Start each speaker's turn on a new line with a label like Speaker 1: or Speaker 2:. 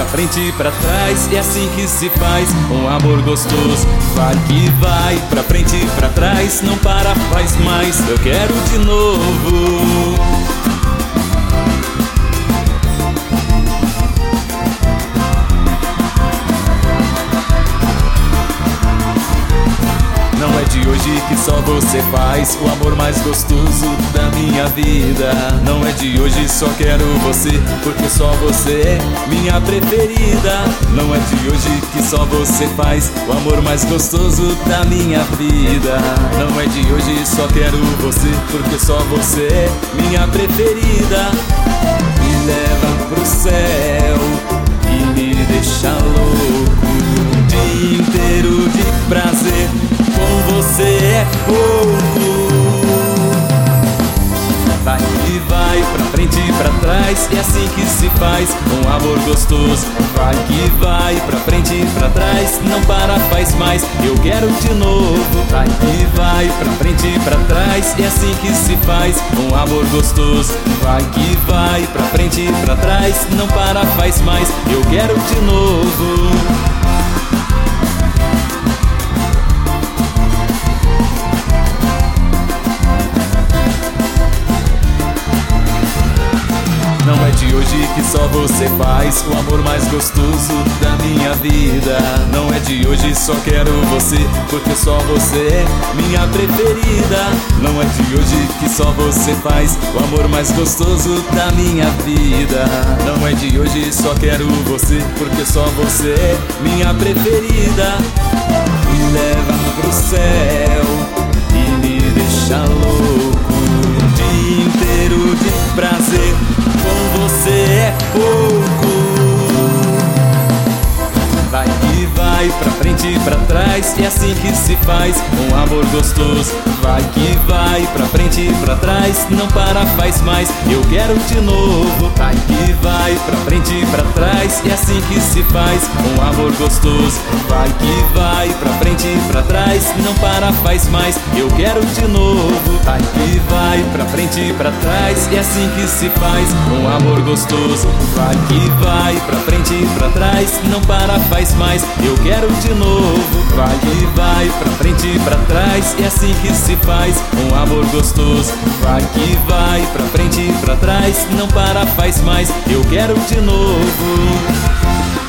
Speaker 1: frente e pra trás. É assim que se faz um amor gostoso. Vai que vai, pra frente e pra trás. Não para, faz mais, eu quero de novo. Não é de hoje que só você faz o amor mais gostoso da minha vida. Não é de hoje, só quero você, porque só você é minha preferida. Não é de hoje que só você faz o amor mais gostoso da minha vida. Não é de hoje, só quero você, porque só você é minha preferida. Me leva pro céu e me deixa louco. Um dia inteiro de prazer, com você é pouco. Vai e vai, pra frente e pra trás. É assim que se faz um amor gostoso. Vai que vai, pra frente e pra trás. Não para, faz mais, eu quero de novo. Vai que vai, pra frente e pra trás. É assim que se faz um amor gostoso. Vai que vai, pra frente e pra trás. Não para, faz mais, eu quero de novo. Não é de hoje que só você faz o amor mais gostoso da minha vida. Não é de hoje, só quero você, porque só você é minha preferida. Não é de hoje que só você faz o amor mais gostoso da minha vida. Não é de hoje, só quero você, porque só você é minha preferida. Me leva pro céu e me deixa louco. Um dia inteiro de prazer, com você é pouco. Vai que vai, pra frente e pra trás. É assim que se faz um amor gostoso. Vai que vai, pra frente e pra trás. Não para, faz mais, eu quero de novo. Vai que vai, pra frente e pra trás. É assim que se faz um amor gostoso. Vai que vai, pra frente e pra trás. Não para, faz mais, eu quero de novo. Vai que vai, pra frente e pra trás. É assim que se faz um amor gostoso. Vai que vai, pra frente e pra trás. Não para, faz mais, eu quero de novo. Vai que vai, pra frente e pra trás. É assim que se faz um amor gostoso. Vai que vai, pra frente e pra trás. Não para, faz mais, eu quero de novo.